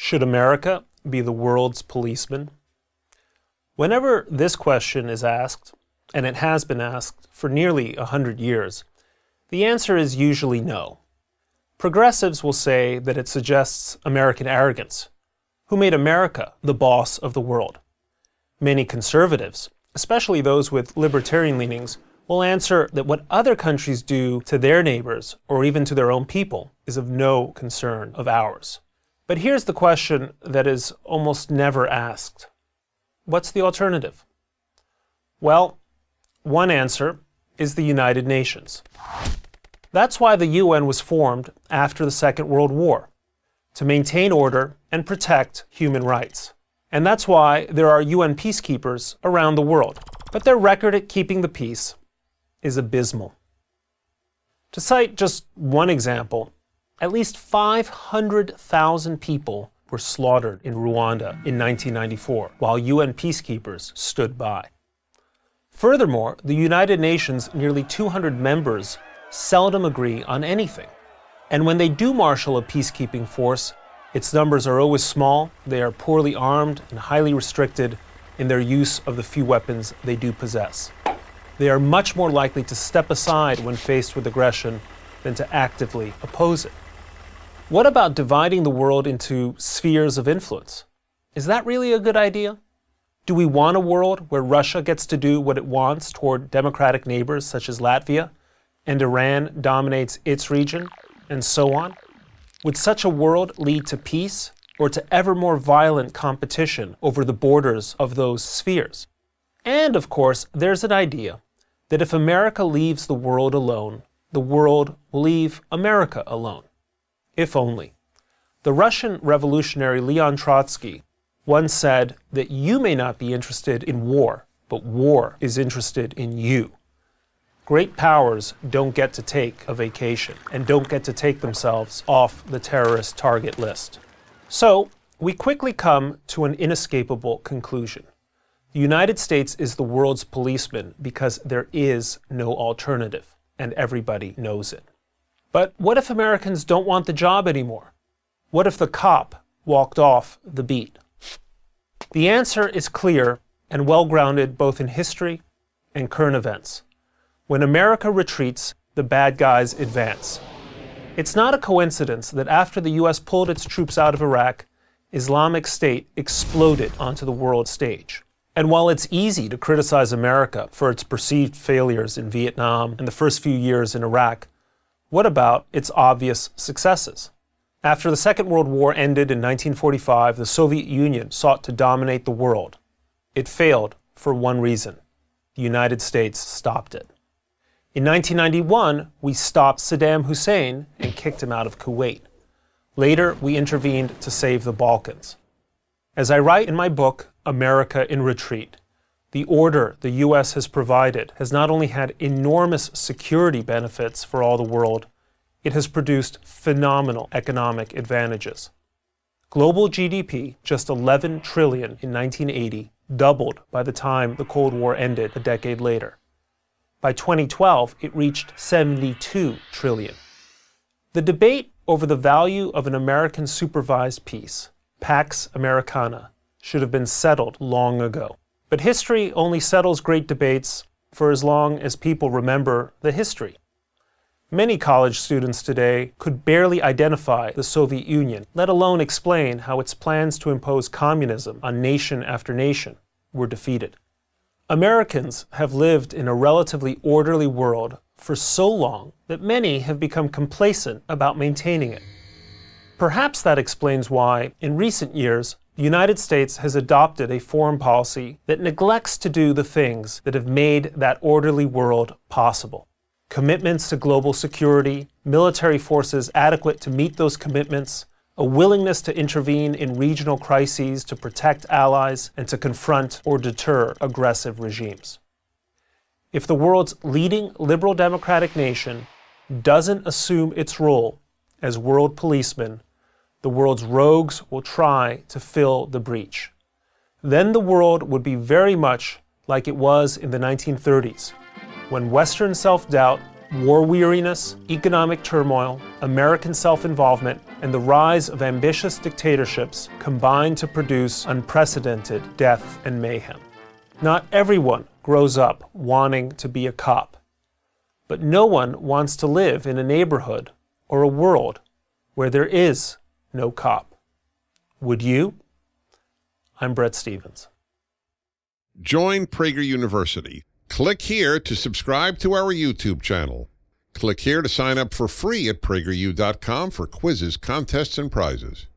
Should America be the world's policeman? Whenever this question is asked, and it has been asked for nearly 100 years, the answer is usually no. Progressives will say that it suggests American arrogance. Who made America the boss of the world? Many conservatives, especially those with libertarian leanings, will answer that what other countries do to their neighbors or even to their own people is of no concern of ours. But here's the question that is almost never asked. What's the alternative? Well, one answer is the United Nations. That's why the UN was formed after the Second World War, to maintain order and protect human rights. And that's why there are UN peacekeepers around the world. But their record at keeping the peace is abysmal. To cite just one example, at least 500,000 people were slaughtered in Rwanda in 1994, while UN peacekeepers stood by. Furthermore, the United Nations' nearly 200 members seldom agree on anything. And when they do marshal a peacekeeping force, its numbers are always small, they are poorly armed and highly restricted in their use of the few weapons they do possess. They are much more likely to step aside when faced with aggression than to actively oppose it. What about dividing the world into spheres of influence? Is that really a good idea? Do we want a world where Russia gets to do what it wants toward democratic neighbors such as Latvia, and Iran dominates its region, and so on? Would such a world lead to peace or to ever more violent competition over the borders of those spheres? And of course, there's an idea that if America leaves the world alone, the world will leave America alone. If only. The Russian revolutionary Leon Trotsky once said that you may not be interested in war, but war is interested in you. Great powers don't get to take a vacation and don't get to take themselves off the terrorist target list. So, we quickly come to an inescapable conclusion. The United States is the world's policeman because there is no alternative, and everybody knows it. But what if Americans don't want the job anymore? What if the cop walked off the beat? The answer is clear and well-grounded both in history and current events. When America retreats, the bad guys advance. It's not a coincidence that after the US pulled its troops out of Iraq, Islamic State exploded onto the world stage. And while it's easy to criticize America for its perceived failures in Vietnam and the first few years in Iraq, what about its obvious successes? After the Second World War ended in 1945, the Soviet Union sought to dominate the world. It failed for one reason. The United States stopped it. In 1991, we stopped Saddam Hussein and kicked him out of Kuwait. Later, we intervened to save the Balkans. As I write in my book, America in Retreat, the order the U.S. has provided has not only had enormous security benefits for all the world, it has produced phenomenal economic advantages. Global GDP, just $11 trillion in 1980, doubled by the time the Cold War ended a decade later. By 2012, it reached $72 trillion. The debate over the value of an American supervised peace, Pax Americana, should have been settled long ago. But history only settles great debates for as long as people remember the history. Many college students today could barely identify the Soviet Union, let alone explain how its plans to impose communism on nation after nation were defeated. Americans have lived in a relatively orderly world for so long that many have become complacent about maintaining it. Perhaps that explains why, in recent years, the United States has adopted a foreign policy that neglects to do the things that have made that orderly world possible. Commitments to global security, military forces adequate to meet those commitments, a willingness to intervene in regional crises to protect allies and to confront or deter aggressive regimes. If the world's leading liberal democratic nation doesn't assume its role as world policeman, the world's rogues will try to fill the breach. Then the world would be very much like it was in the 1930s, when Western self-doubt War weariness, economic turmoil, American self-involvement, and the rise of ambitious dictatorships combine to produce unprecedented death and mayhem. Not everyone grows up wanting to be a cop, but no one wants to live in a neighborhood or a world where there is no cop. Would you? I'm Bret Stephens. Join Prager University. Click here to subscribe to our YouTube channel. Click here to sign up for free at PragerU.com for quizzes, contests, and prizes.